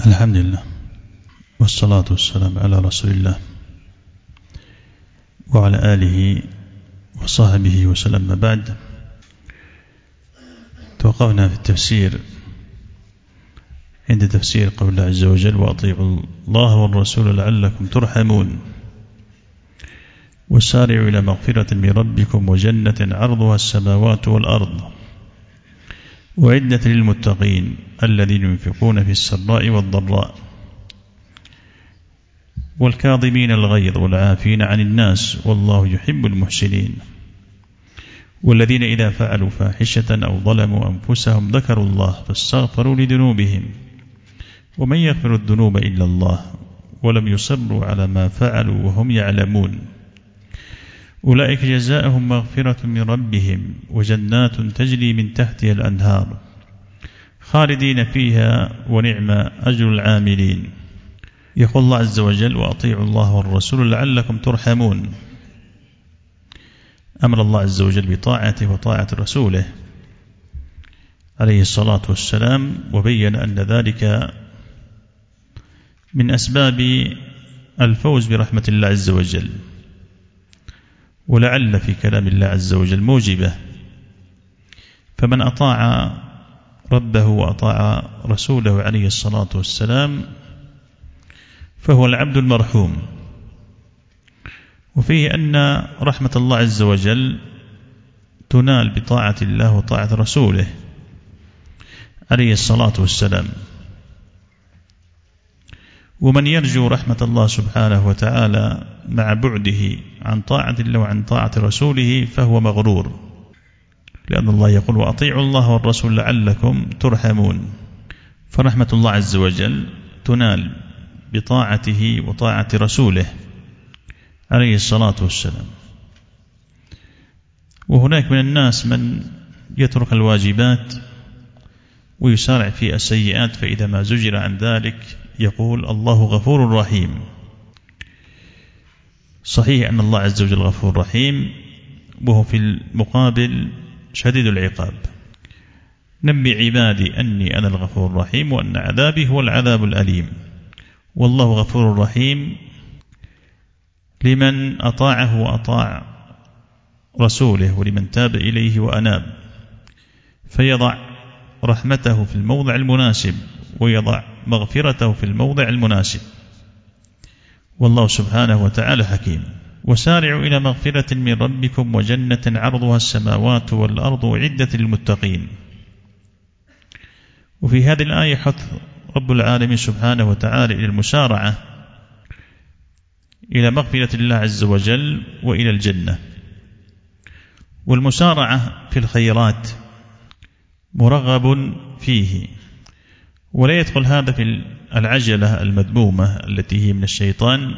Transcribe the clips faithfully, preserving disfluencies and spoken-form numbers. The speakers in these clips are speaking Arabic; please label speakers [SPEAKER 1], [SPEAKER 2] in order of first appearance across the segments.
[SPEAKER 1] الحمد لله والصلاة والسلام على رسول الله وعلى آله وصحبه وسلم. ما بعد، توقفنا في التفسير عند تفسير قول الله عز وجل: وأطيعوا الله والرسول لعلكم ترحمون، وسارعوا إلى مغفرة من ربكم وجنة عرضها السماوات والأرض وعدة للمتقين الذين ينفقون في السراء والضراء والكاظمين الغيظ والعافين عن الناس والله يحب المحسنين، والذين إذا فعلوا فاحشة أو ظلموا أنفسهم ذكروا الله فاستغفروا لذنوبهم ومن يغفر الذنوب إلا الله ولم يصروا على ما فعلوا وهم يعلمون، أولئك جزاؤهم مغفرة من ربهم وجنات تجري من تحتها الأنهار خالدين فيها ونعم أجر العاملين. يقول الله عز وجل: وأطيعوا الله والرسول لعلكم ترحمون. أمر الله عز وجل بطاعته وطاعة رسوله عليه الصلاة والسلام، وبين أن ذلك من أسباب الفوز برحمة الله عز وجل، ولعل في كلام الله عز وجل موجبة، فمن أطاع ربه وأطاع رسوله عليه الصلاة والسلام فهو العبد المرحوم. وفيه أن رحمة الله عز وجل تنال بطاعة الله وطاعة رسوله عليه الصلاة والسلام، ومن يرجو رحمة الله سبحانه وتعالى مع بعده عن طاعة الله وعن طاعة رسوله فهو مغرور، لأن الله يقول: وأطيعوا الله والرسول لعلكم ترحمون. فرحمة الله عز وجل تنال بطاعته وطاعة رسوله عليه الصلاة والسلام. وهناك من الناس من يترك الواجبات ويسارع في السيئات، فإذا ما زجر عن ذلك يقول: الله غفور رحيم. صحيح أن الله عز وجل غفور رحيم، وهو في المقابل شديد العقاب. نبي عبادي أني أنا الغفور الرحيم وأن عذابي هو العذاب الأليم. والله غفور رحيم لمن أطاعه وأطاع رسوله ولمن تاب إليه وأناب، فيضع رحمته في الموضع المناسب ويضع مغفرته في الموضع المناسب، والله سبحانه وتعالى حكيم. وسارعوا إلى مغفرة من ربكم وجنة عرضها السماوات والأرض عدة للمتقين. وفي هذه الآية حث رب العالمين سبحانه وتعالى إلى المسارعة إلى مغفرة الله عز وجل وإلى الجنة. والمسارعة في الخيرات مرغب فيه، ولا يدخل هذا في العجلة المذمومة التي هي من الشيطان،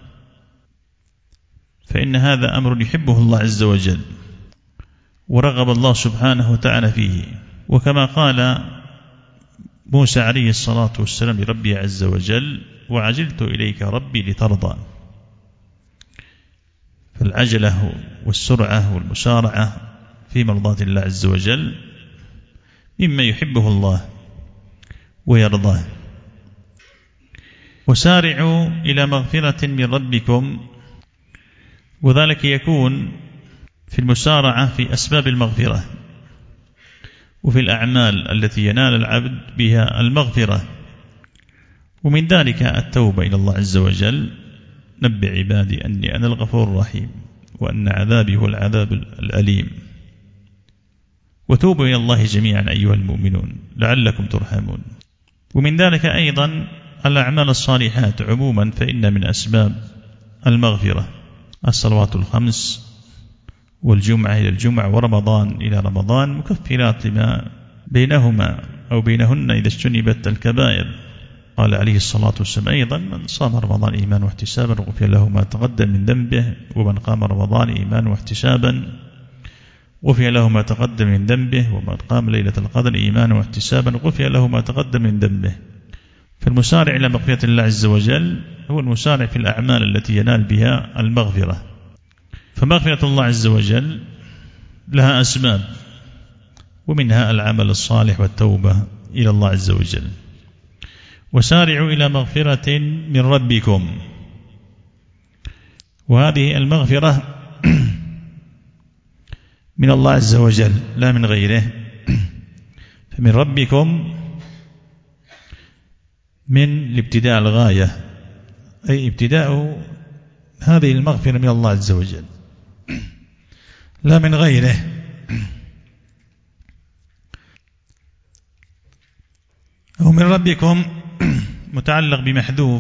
[SPEAKER 1] فإن هذا أمر يحبه الله عز وجل ورغب الله سبحانه وتعالى فيه. وكما قال موسى عليه الصلاة والسلام لربه عز وجل: وعجلت إليك ربي لترضى. فالعجلة والسرعة والمسارعة في مرضاة الله عز وجل مما يحبه الله ويرضاه. وسارعوا إلى مغفرة من ربكم، وذلك يكون في المسارعة في أسباب المغفرة وفي الأعمال التي ينال العبد بها المغفرة، ومن ذلك التوبة إلى الله عز وجل: نبئ عبادي أني أنا الغفور الرحيم وأن عذابي هو العذاب الأليم. وتوبوا إلى الله جميعا أيها المؤمنون لعلكم ترحمون. ومن ذلك أيضا الأعمال الصالحات عموما، فإن من أسباب المغفرة الصلوات الخمس والجمعة إلى الجمعة ورمضان إلى رمضان مكفرات لما بينهما أو بينهن إذا اجتنبت الكبائر. قال عليه الصلاة والسلام أيضا: من صام رمضان إيمانا واحتسابا غفر له ما تقدم من ذنبه، ومن قام رمضان إيمانا واحتسابا غفر له ما تقدم من ذنبه، ومن قام ليلة القدر إيمانا واحتسابا غفر له ما تقدم من ذنبه. فالمسارع إلى مغفرة الله عز وجل هو المسارع في الأعمال التي ينال بها المغفرة. فمغفرة الله عز وجل لها أسباب، ومنها العمل الصالح والتوبة إلى الله عز وجل. وسارعوا إلى مغفرة من ربكم. وهذه المغفرة من الله عز وجل لا من غيره. فمن ربكم من الابتداء الغاية، أي ابتداء هذه المغفرة من الله عز وجل لا من غيره. أو من ربكم متعلق بمحذوف،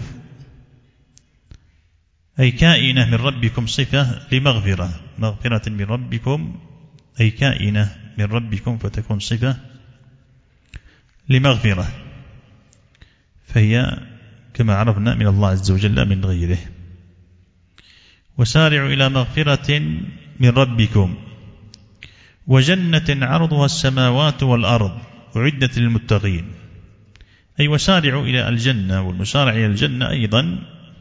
[SPEAKER 1] أي كائنة من ربكم صفة لمغفرة، مغفرة من ربكم أي كائنة من ربكم فتكون صفة لمغفرة، فهي كما عرفنا من الله عز وجل لا من غيره. وسارعوا إلى مغفرة من ربكم وجنة عرضها السماوات والأرض أعدت للمتقين، أي وسارعوا إلى الجنة. والمسارع إلى الجنة أيضا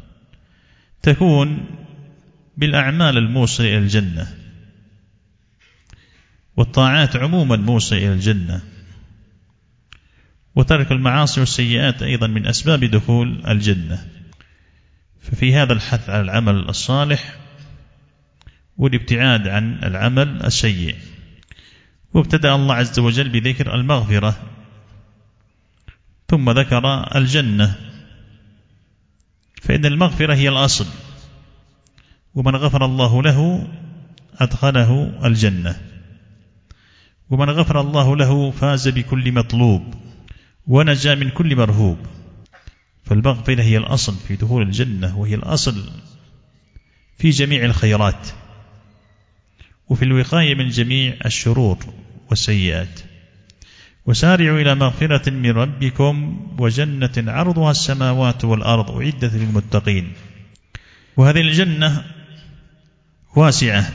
[SPEAKER 1] تكون بالأعمال الموصلة إلى الجنة، والطاعات عموما موصلة إلى الجنة، وترك المعاصي والسيئات أيضا من أسباب دخول الجنة. ففي هذا الحث على العمل الصالح والابتعاد عن العمل السيء. وابتدأ الله عز وجل بذكر المغفرة ثم ذكر الجنة، فإن المغفرة هي الأصل، ومن غفر الله له أدخله الجنة، ومن غفر الله له فاز بكل مطلوب ونجا من كل مرهوب. فالمغفرة هي الأصل في دخول الجنة، وهي الأصل في جميع الخيرات، وفي الوقاية من جميع الشرور والسيئات. وسارعوا إلى مغفرة من ربكم وجنة عرضها السماوات والأرض أعدت للمتقين. وهذه الجنة واسعة،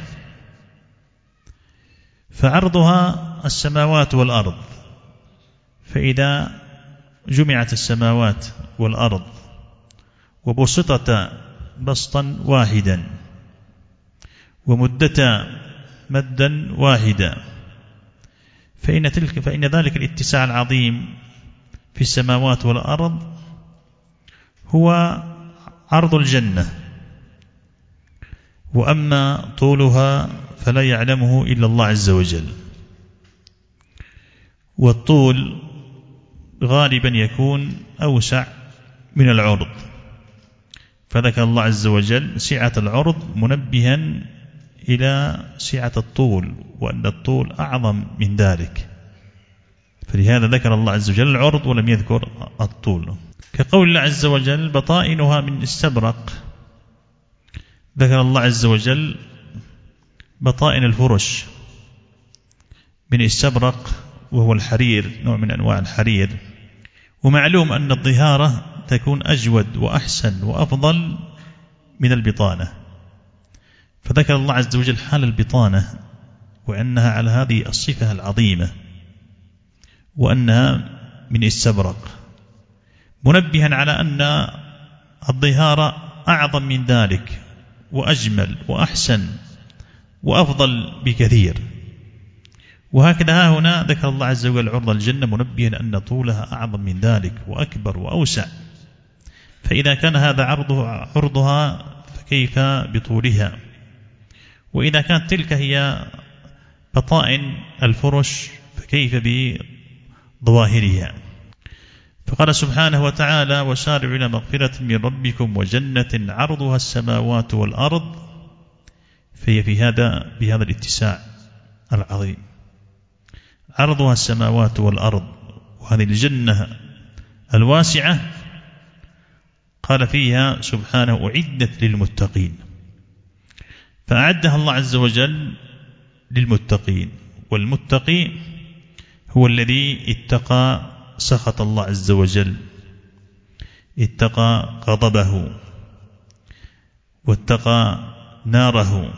[SPEAKER 1] فعرضها السماوات والأرض، فإذا جمعت السماوات والأرض وبسطت بسطا واحدا ومدتا مدا واحدا، فإن, تلك فإن ذلك الاتساع العظيم في السماوات والأرض هو عرض الجنة. وأما طولها فلا يعلمه إلا الله عز وجل. والطول غالبا يكون أوسع من العرض، فذكر الله عز وجل سعة العرض منبها إلى سعة الطول، وأن الطول أعظم من ذلك، فلهذا ذكر الله عز وجل العرض ولم يذكر الطول. كقول الله عز وجل بطائنها من استبرق، ذكر الله عز وجل بطائن الفرش من استبرق وهو الحرير، نوع من أنواع الحرير. ومعلوم أن الظهارة تكون أجود وأحسن وأفضل من البطانة، فذكر الله عز وجل حال البطانة وأنها على هذه الصفة العظيمة، وأنها من استبرق، منبها على أن الظهارة أعظم من ذلك وأجمل وأحسن وأفضل بكثير. وهكذا ها هنا ذكر الله عز وجل عرض الجنة منبها أن طولها أعظم من ذلك وأكبر وأوسع. فإذا كان هذا عرضها, عرضها فكيف بطولها؟ وإذا كانت تلك هي بطائن الفرش فكيف بظواهرها؟ فقال سبحانه وتعالى وسارعوا إلى مغفرة من ربكم وجنة عرضها السماوات والأرض، فهي في هذا بهذا الاتساع العظيم، عرضها السماوات والأرض. وهذه الجنة الواسعة قال فيها سبحانه أعدت للمتقين، فأعدها الله عز وجل للمتقين. والمتقي هو الذي اتقى سخط الله عز وجل، اتقى غضبه واتقى ناره،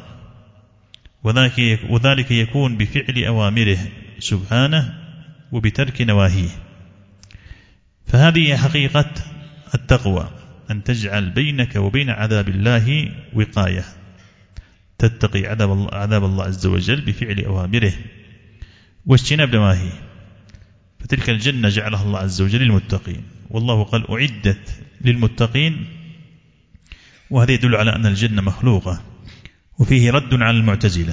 [SPEAKER 1] وذلك يكون بفعل أوامره سبحانه وبترك نواهيه. فهذه حقيقة التقوى، أن تجعل بينك وبين عذاب الله وقاية، تتقي عذاب الله, عذاب الله عز وجل بفعل أوامره واجتناب نواهيه. فتلك الجنة جعلها الله عز وجل للمتقين، والله قال أعدت للمتقين، وهذا يدل على أن الجنة مخلوقة، وفيه رد على المعتزلة.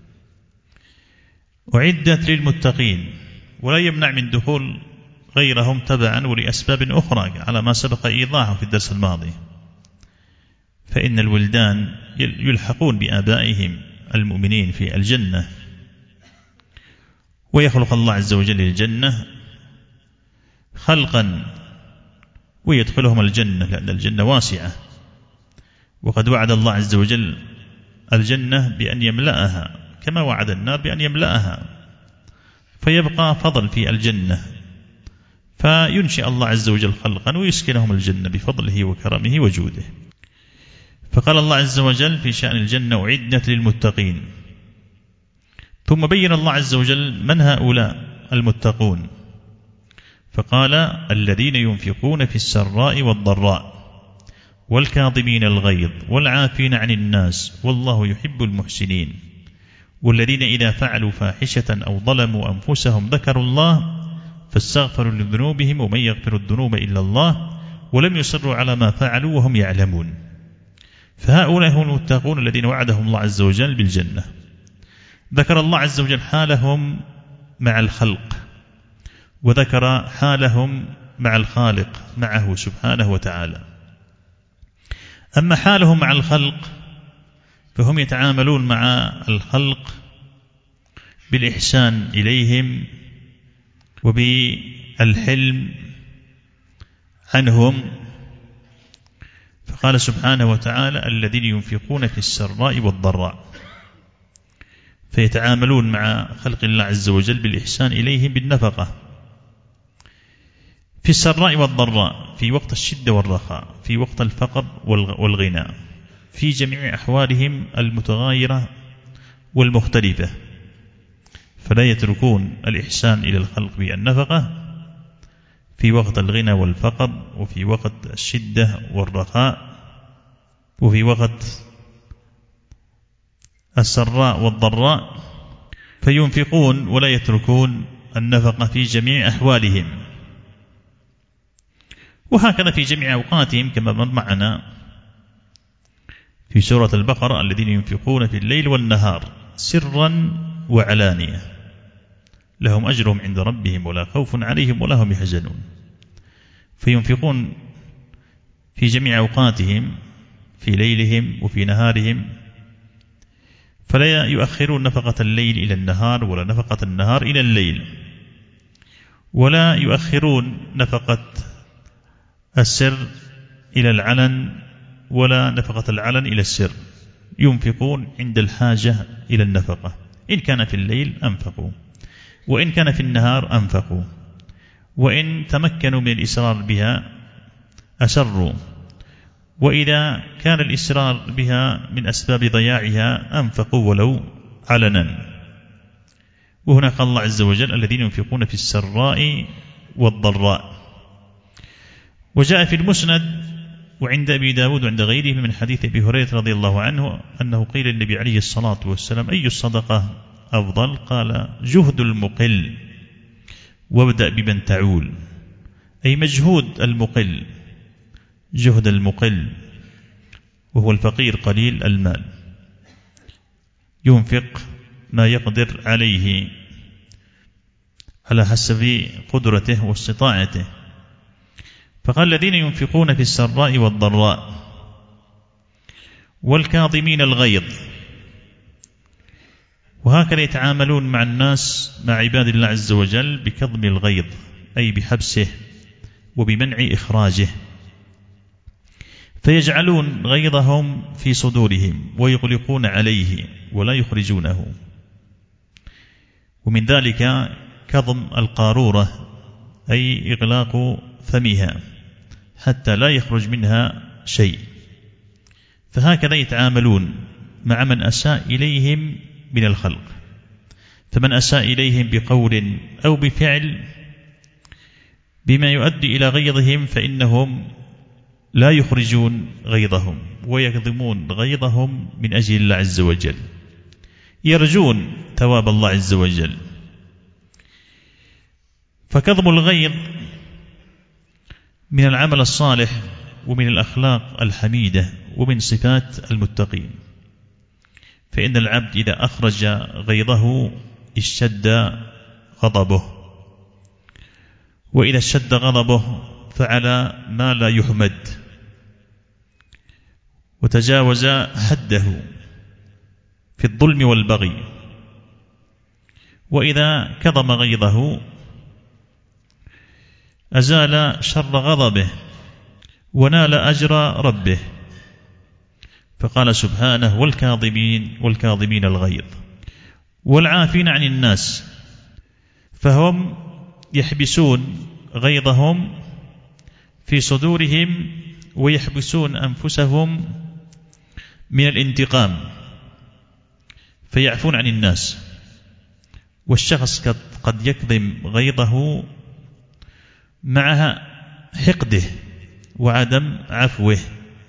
[SPEAKER 1] أعدت للمتقين، ولا يمنع من دخول غيرهم تبعا ولأسباب أخرى على ما سبق إيضاحه في الدرس الماضي، فإن الولدان يلحقون بآبائهم المؤمنين في الجنة، ويخلق الله عز وجل الجنة خلقا ويدخلهم الجنة، لأن الجنة واسعة، وقد وعد الله عز وجل الجنة بأن يملأها كما وعد النار بأن يملأها، فيبقى فضل في الجنة، فينشئ الله عز وجل خلقا ويسكنهم الجنة بفضله وكرمه وجوده. فقال الله عز وجل في شأن الجنة أعدت للمتقين، ثم بين الله عز وجل من هؤلاء المتقون، فقال الذين ينفقون في السراء والضراء والكاظمين الغيظ والعافين عن الناس والله يحب المحسنين، والذين إذا فعلوا فاحشة أو ظلموا أنفسهم ذكروا الله فاستغفروا لذنوبهم ومن يغفر الذنوب إلا الله ولم يصروا على ما فعلوا وهم يعلمون. فهؤلاء هم المتقون الذين وعدهم الله عز وجل بالجنة. ذكر الله عز وجل حالهم مع الخلق، وذكر حالهم مع الخالق معه سبحانه وتعالى. أما حالهم مع الخلق فهم يتعاملون مع الخلق بالإحسان إليهم وبالحلم عنهم، فقال سبحانه وتعالى الذين ينفقون في السراء والضراء، فيتعاملون مع خلق الله عز وجل بالإحسان إليهم بالنفقة في السراء والضراء، في وقت الشدة والرخاء، في وقت الفقر والغنى، في جميع أحوالهم المتغايرة والمختلفة، فلا يتركون الإحسان إلى الخلق بالنفقة في وقت الغنى والفقر، وفي وقت الشدة والرخاء، وفي وقت السراء والضراء، فينفقون ولا يتركون النفقة في جميع أحوالهم. وهكذا في جميع أوقاتهم كما مر معنا في سورة البقرة الذين ينفقون في الليل والنهار سرا وعلانية لهم أجرهم عند ربهم ولا خوف عليهم ولا هم يحزنون. فينفقون في جميع أوقاتهم في ليلهم وفي نهارهم، فلا يؤخرون نفقة الليل إلى النهار ولا نفقة النهار إلى الليل، ولا يؤخرون نفقة السر إلى العلن ولا نفقة العلن إلى السر، ينفقون عند الحاجة إلى النفقة، إن كان في الليل أنفقوا، وإن كان في النهار أنفقوا، وإن تمكنوا من الإسرار بها أسروا، وإذا كان الإسرار بها من أسباب ضياعها أنفقوا ولو علنا. وهنا قال الله عز وجل الذين ينفقون في السراء والضراء. وجاء في المسند وعند أبي داود وعند غيره من حديث أبي هريرة رضي الله عنه أنه قيل للنبي عليه الصلاة والسلام أي الصدقة أفضل؟ قال جهد المقل وابدأ بمن تعول، أي مجهود المقل، جهد المقل وهو الفقير قليل المال، ينفق ما يقدر عليه على حسب قدرته واستطاعته. فقال الذين ينفقون في السراء والضراء والكاظمين الغيظ، وهكذا يتعاملون مع الناس مع عباد الله عز وجل بكظم الغيظ، أي بحبسه وبمنع إخراجه، فيجعلون غيظهم في صدورهم ويغلقون عليه ولا يخرجونه. ومن ذلك كظم القارورة، أي إغلاق فمها حتى لا يخرج منها شيء. فهكذا يتعاملون مع من أساء إليهم من الخلق، فمن أساء إليهم بقول أو بفعل بما يؤدي إلى غيظهم فإنهم لا يخرجون غيظهم ويكظمون غيظهم من أجل الله عز وجل، يرجون ثواب الله عز وجل. فكظم الغيظ من العمل الصالح ومن الأخلاق الحميدة ومن صفات المتقين. فإن العبد إذا أخرج غيظه اشتد غضبه، وإذا اشتد غضبه فعل ما لا يحمد وتجاوز حده في الظلم والبغي، وإذا كظم غيظه أزال شر غضبه ونال أجر ربه. فقال سبحانه: والكاظمين والكاظمين الغيظ والعافين عن الناس. فهم يحبسون غيظهم في صدورهم ويحبسون أنفسهم من الانتقام فيعفون عن الناس. والشخص قد يكظم غيظه معها حقده وعدم عفوه،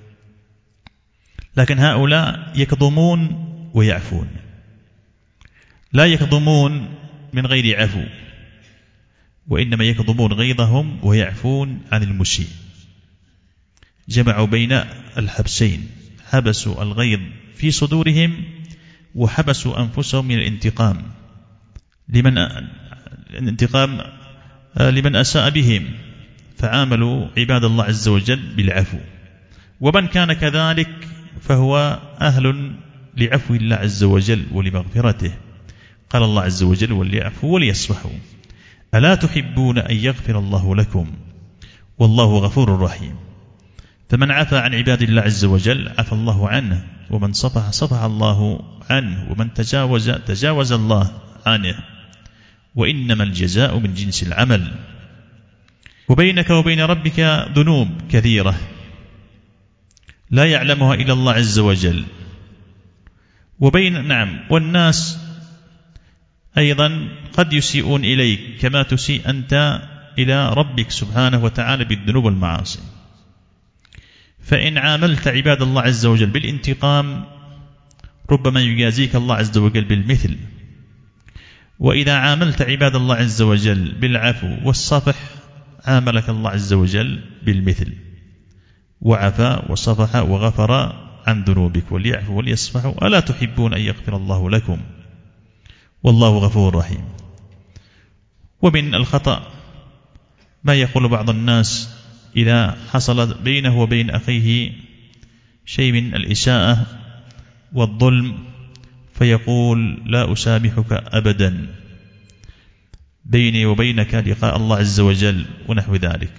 [SPEAKER 1] لكن هؤلاء يكظمون ويعفون، لا يكظمون من غير عفو، وإنما يكظمون غيظهم ويعفون عن المسيء. جمعوا بين الحبسين، حبسوا الغيظ في صدورهم وحبسوا أنفسهم من الانتقام لمن الانتقام لمن أساء بهم، فعاملوا عباد الله عز وجل بالعفو. ومن كان كذلك فهو أهل لعفو الله عز وجل ولمغفرته. قال الله عز وجل: وليعفوا وليصفحوا ألا تحبون أن يغفر الله لكم والله غفور رحيم. فمن عفى عن عباد الله عز وجل عفى الله عنه، ومن صفح صفح الله عنه، ومن تجاوز تجاوز الله عنه، وإنما الجزاء من جنس العمل. وبينك وبين ربك ذنوب كثيرة لا يعلمها إلا الله عز وجل، وبين نعم والناس أيضا قد يسيئون إليك كما تسيء أنت إلى ربك سبحانه وتعالى بالذنوب والمعاصي. فإن عاملت عباد الله عز وجل بالانتقام ربما يجازيك الله عز وجل بالمثل، وإذا عاملت عباد الله عز وجل بالعفو والصفح عاملك الله عز وجل بالمثل، وعفى وصفح وغفر عن ذنوبك. وليعفوا وليصفحوا ألا تحبون أن يغفر الله لكم والله غفور رحيم. ومن الخطأ ما يقول بعض الناس إذا حصل بينه وبين أخيه شيء من الإساءة والظلم فيقول: لا أسامحك أبدا، بيني وبينك لقاء الله عز وجل، ونحو ذلك.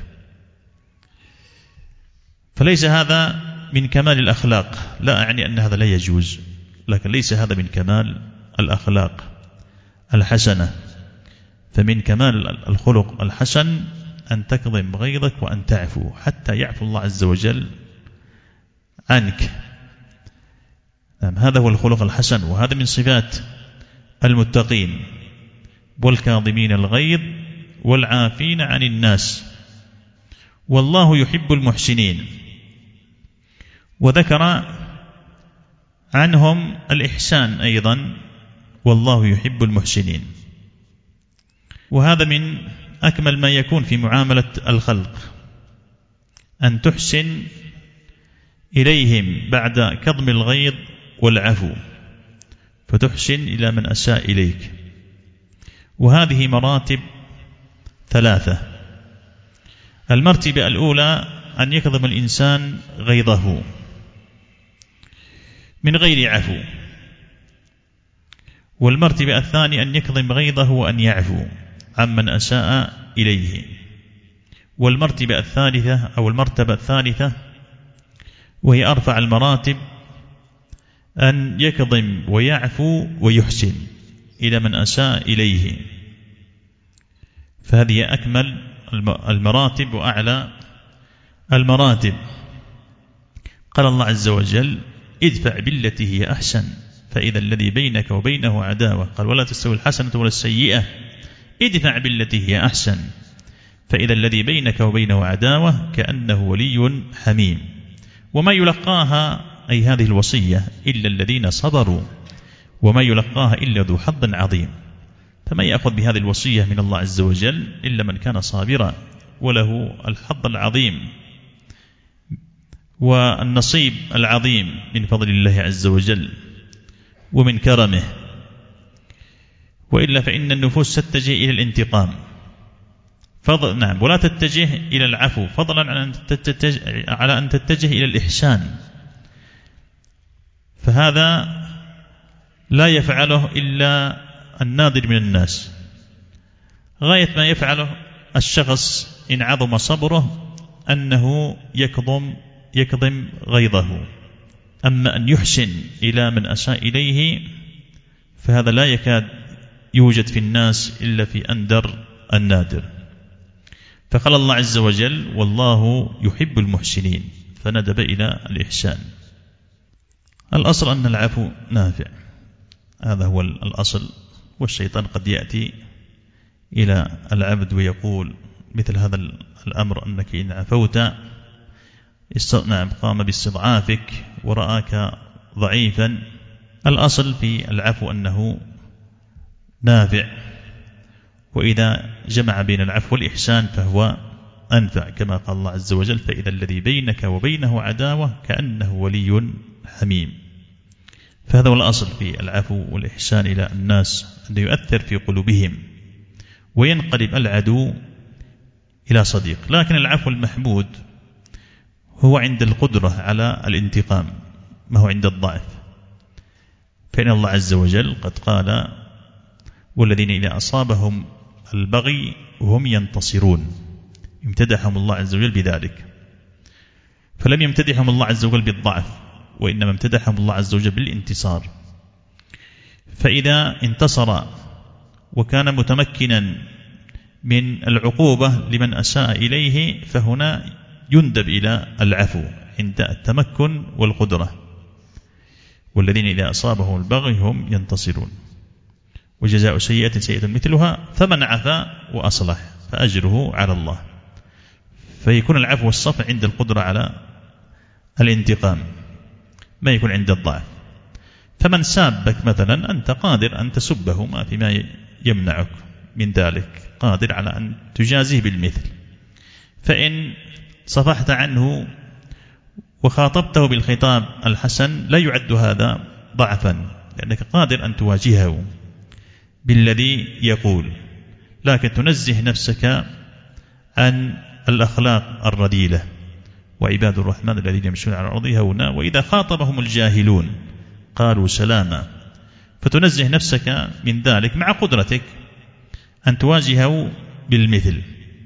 [SPEAKER 1] فليس هذا من كمال الأخلاق، لا أعني أن هذا لا يجوز، لكن ليس هذا من كمال الأخلاق الحسنة. فمن كمال الخلق الحسن أن تكظم غيظك وأن تعفو حتى يعفو الله عز وجل عنك. نعم، هذا هو الخلق الحسن، وهذا من صفات المتقين: والكاظمين الغيظ والعافين عن الناس والله يحب المحسنين. وذكر عنهم الإحسان أيضا: والله يحب المحسنين. وهذا من أكمل ما يكون في معاملة الخلق، أن تحسن إليهم بعد كظم الغيظ والعفو، فتحسن إلى من أساء إليك. وهذه مراتب ثلاثة. المرتبة الأولى أن يكظم الإنسان غيظه من غير عفو، والمرتبة الثانية أن يكظم غيظه وأن يعفو عمن أساء إليه، والمرتبة الثالثة أو المرتبة الثالثة وهي أرفع المراتب أن يكظم ويعفو ويحسن إلى من أساء إليه. فهذه أكمل المراتب وأعلى المراتب. قال الله عز وجل: ادفع بالتي هي أحسن فإذا الذي بينك وبينه عداوة. قال: ولا تستوي الحسنة ولا السيئة ادفع بالتي هي أحسن فإذا الذي بينك وبينه عداوة كأنه ولي حميم. وما يلقاها أي هذه الوصية إلا الذين صبروا وما يلقاها إلا ذو حظ عظيم. فما يأخذ بهذه الوصية من الله عز وجل إلا من كان صابرا وله الحظ العظيم والنصيب العظيم من فضل الله عز وجل ومن كرمه، وإلا فإن النفوس تتجه إلى الانتقام فضل نعم ولا تتجه إلى العفو، فضلا عن أن تتجه على أن تتجه إلى الإحسان. فهذا لا يفعله إلا النادر من الناس، غاية ما يفعله الشخص إن عظم صبره أنه يكظم يكظم غيظه، أما أن يحسن إلى من أساء إليه فهذا لا يكاد يوجد في الناس إلا في أندر النادر. فقال الله عز وجل: والله يحب المحسنين، فندب إلى الإحسان. الأصل أن العفو نافع، هذا هو الأصل. والشيطان قد يأتي إلى العبد ويقول مثل هذا الأمر، أنك إن عفوت نعم قام باستضعافك ورآك ضعيفا. الأصل في العفو أنه نافع، وإذا جمع بين العفو والإحسان فهو أنفع، كما قال الله عز وجل: فإذا الذي بينك وبينه عداوة كأنه ولي حميم. فهذا هو الأصل في العفو والإحسان إلى الناس، أن يؤثر في قلوبهم وينقلب العدو إلى صديق. لكن العفو المحمود هو عند القدرة على الانتقام، ما هو عند الضعف. فإن الله عز وجل قد قال: والذين إذا أصابهم البغي هم ينتصرون، امتدحهم الله عز وجل بذلك. فلم يمتدحهم الله عز وجل بالضعف، وإنما امتدحهم الله عز وجل بالانتصار. فإذا انتصر وكان متمكنا من العقوبة لمن أساء إليه فهنا يندب إلى العفو عند التمكن والقدرة. والذين إذا أصابهم البغي هم ينتصرون، وجزاء سيئة سيئة مثلها، فمن عفا وأصلح فأجره على الله. فيكون العفو والصفح عند القدرة على الانتقام، ما يكون عند الضعف. فمن سابك مثلا أنت قادر أن تسبه، ما فيما يمنعك من ذلك، قادر على أن تجازيه بالمثل. فإن صفحت عنه وخاطبته بالخطاب الحسن لا يعد هذا ضعفا، لأنك قادر أن تواجهه بالذي يقول، لكن تنزه نفسك عن الأخلاق الرذيلة. وعباد الرحمن الذين يمشون على الأرض هونا وإذا خاطبهم الجاهلون قالوا سلاما. فتنزه نفسك من ذلك مع قدرتك أن تواجهه بالمثل.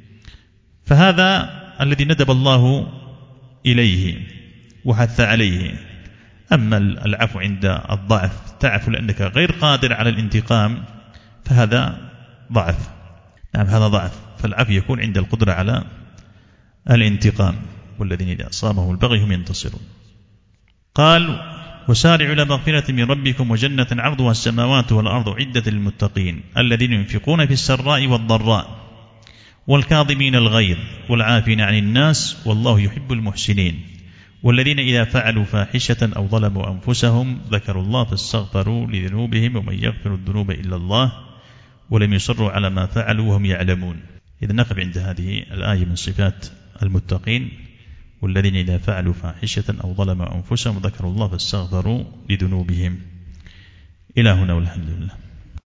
[SPEAKER 1] فهذا الذي ندب الله إليه وحث عليه. أما العفو عند الضعف، تعفو لأنك غير قادر على الانتقام، فهذا ضعف. نعم هذا ضعف. فالعفو يكون عند القدرة على الانتقام. والذين إذا أصابهم البغي هم ينتصرون. قال: وسارعوا إلى مغفرة من ربكم وجنة عرضها السماوات والأرض عدة للمتقين الذين ينفقون في السراء والضراء والكاظمين الغيظ والعافين عن الناس والله يحب المحسنين والذين إذا فعلوا فاحشة أو ظلموا أنفسهم ذكروا الله فاستغفروا لذنوبهم ومن يغفر الذنوب إلا الله ولم يصروا على ما فعلوا وهم يعلمون. إذا نقف عند هذه الآية من صفات المتقين: والذين إذا فعلوا فاحشة أو ظلموا أنفسهم ذكروا الله فاستغفروا لذنوبهم. إلى هنا والحمد لله.